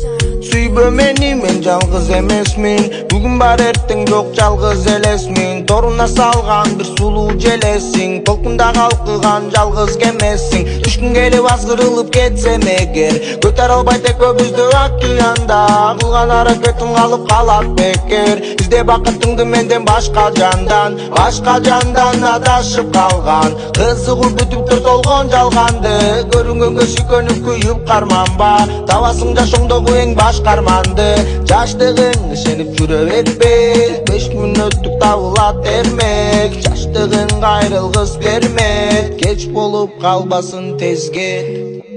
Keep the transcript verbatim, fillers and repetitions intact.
Сүйбө мени, мен жалгыз эмесмин. Бүгүн бар эртең жок, жалгыз элесмин. Торуна салган бир сулуу желесиң. Толкунда калкыган жалгыз кемесиң. Түшкүн келип азгырылып кетсем эгер, көтөр албай тек көбүздү океанда. Кылган аракетиң калып калат бекер. Изде бакытыңды менден башка жандан, башка жандан адашып калган. Кызыгуу бүтүп тур толгон жалганды. Көрүнгөнгө сүйкөнүп күйүп карманба. Табасың жашооңдогу эң баш карманды. Жаштыгың ишенип жүрө бербе. Беш мүнөттүк табылат эрмек. Жаштыгың кайрылгыс бермек. Кеч болуп калбасын тез кет.